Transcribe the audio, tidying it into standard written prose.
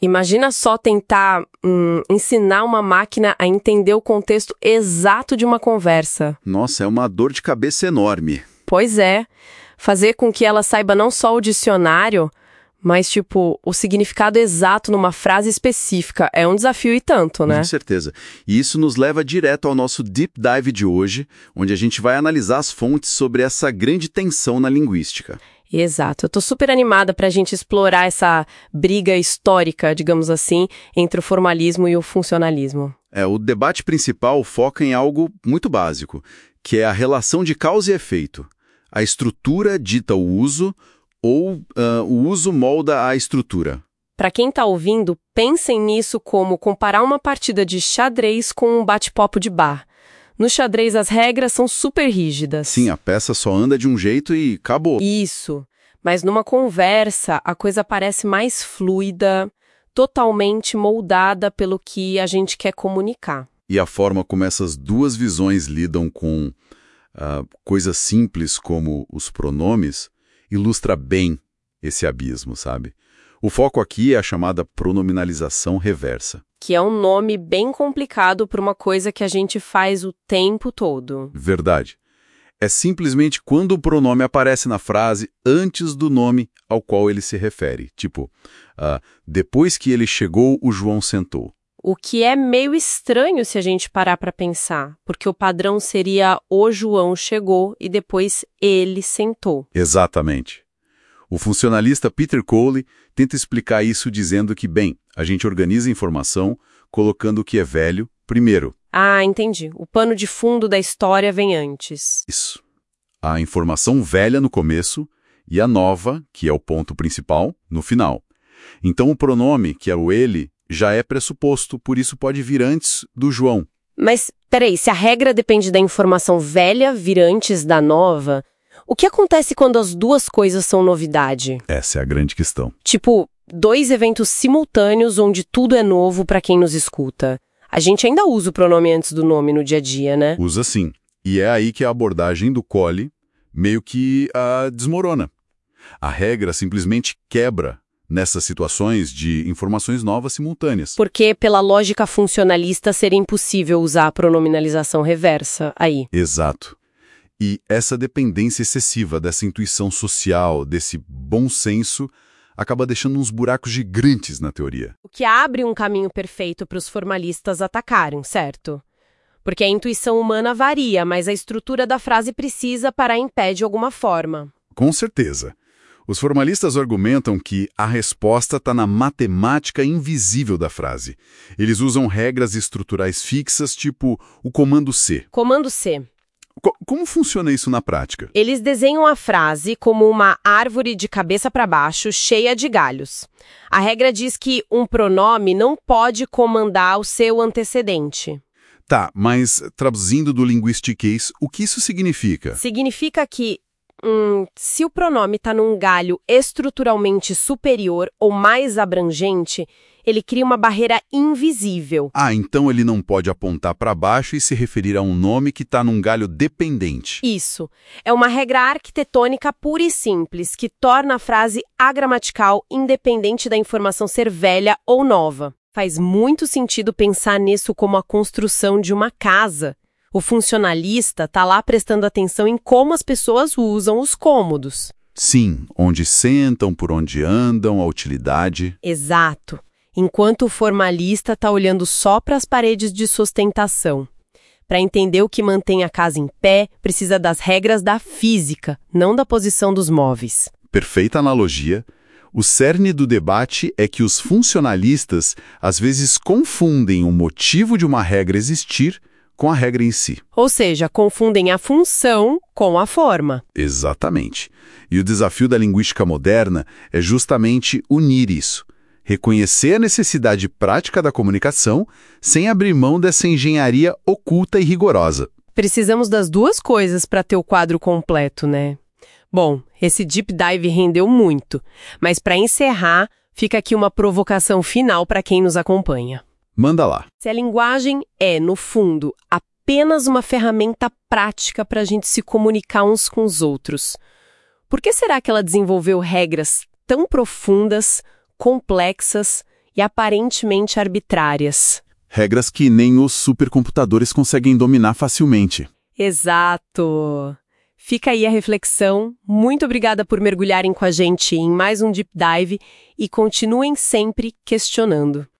Imagina só tentar ensinar uma máquina a entender o contexto exato de uma conversa. Nossa, é uma dor de cabeça enorme. Pois é. Fazer com que ela saiba não só o dicionário, mas, o significado exato numa frase específica. É um desafio e tanto, né? Com certeza. E isso nos leva direto ao nosso Deep Dive de hoje, onde a gente vai analisar as fontes sobre essa grande tensão na linguística. Exato. Eu tô super animada pra gente explorar essa briga histórica, digamos assim, entre o formalismo e o funcionalismo. O debate principal foca em algo muito básico, que é a relação de causa e efeito. A estrutura dita o uso ou o uso molda a estrutura. Para quem está ouvindo, pensem nisso como comparar uma partida de xadrez com um bate-papo de bar. No xadrez, as regras são super rígidas. Sim, a peça só anda de um jeito e acabou. Isso. Mas numa conversa, a coisa parece mais fluida, totalmente moldada pelo que a gente quer comunicar. E a forma como essas duas visões lidam com coisas simples como os pronomes ilustra bem esse abismo, sabe? O foco aqui é a chamada pronominalização reversa. Que é um nome bem complicado para uma coisa que a gente faz o tempo todo. Verdade. É simplesmente quando o pronome aparece na frase antes do nome ao qual ele se refere. Tipo, depois que ele chegou, o João sentou. O que é meio estranho se a gente parar para pensar, porque o padrão seria o João chegou e depois ele sentou. Exatamente. O funcionalista Peter Cowley tenta explicar isso dizendo que, a gente organiza a informação colocando o que é velho primeiro. Ah, entendi. O pano de fundo da história vem antes. Isso. A informação velha no começo e a nova, que é o ponto principal, no final. Então o pronome, que é o ele, já é pressuposto, por isso pode vir antes do João. Mas, peraí, se a regra depende da informação velha vir antes da nova, o que acontece quando as duas coisas são novidade? Essa é a grande questão. Tipo, 2 eventos simultâneos onde tudo é novo para quem nos escuta. A gente ainda usa o pronome antes do nome no dia a dia, né? Usa sim. E é aí que a abordagem do Cowley meio que desmorona. A regra simplesmente quebra nessas situações de informações novas simultâneas. Porque, pela lógica funcionalista, seria impossível usar a pronominalização reversa aí. Exato. E essa dependência excessiva dessa intuição social, desse bom senso, acaba deixando uns buracos gigantes na teoria. O que abre um caminho perfeito para os formalistas atacarem, certo? Porque a intuição humana varia, mas a estrutura da frase precisa parar em pé de alguma forma. Com certeza. Os formalistas argumentam que a resposta está na matemática invisível da frase. Eles usam regras estruturais fixas, tipo o comando C. Comando C. Como funciona isso na prática? Eles desenham a frase como uma árvore de cabeça para baixo, cheia de galhos. A regra diz que um pronome não pode comandar o seu antecedente. Tá, mas traduzindo do linguistiquês, o que isso significa? Significa que se o pronome está num galho estruturalmente superior ou mais abrangente, ele cria uma barreira invisível. Ah, então ele não pode apontar para baixo e se referir a um nome que está num galho dependente. Isso. É uma regra arquitetônica pura e simples, que torna a frase agramatical independente da informação ser velha ou nova. Faz muito sentido pensar nisso como a construção de uma casa. O funcionalista está lá prestando atenção em como as pessoas usam os cômodos. Sim, onde sentam, por onde andam, a utilidade. Exato. Enquanto o formalista está olhando só para as paredes de sustentação. Para entender o que mantém a casa em pé, precisa das regras da física, não da posição dos móveis. Perfeita analogia. O cerne do debate é que os funcionalistas às vezes confundem o motivo de uma regra existir com a regra em si. Ou seja, confundem a função com a forma. Exatamente. E o desafio da linguística moderna é justamente unir isso. Reconhecer a necessidade prática da comunicação sem abrir mão dessa engenharia oculta e rigorosa. Precisamos das duas coisas para ter o quadro completo, né? Bom, esse deep dive rendeu muito, mas para encerrar, fica aqui uma provocação final para quem nos acompanha. Manda lá. Se a linguagem é, no fundo, apenas uma ferramenta prática para a gente se comunicar uns com os outros, por que será que ela desenvolveu regras tão profundas, complexas e aparentemente arbitrárias. Regras que nem os supercomputadores conseguem dominar facilmente. Exato! Fica aí a reflexão. Muito obrigada por mergulharem com a gente em mais um Deep Dive e continuem sempre questionando.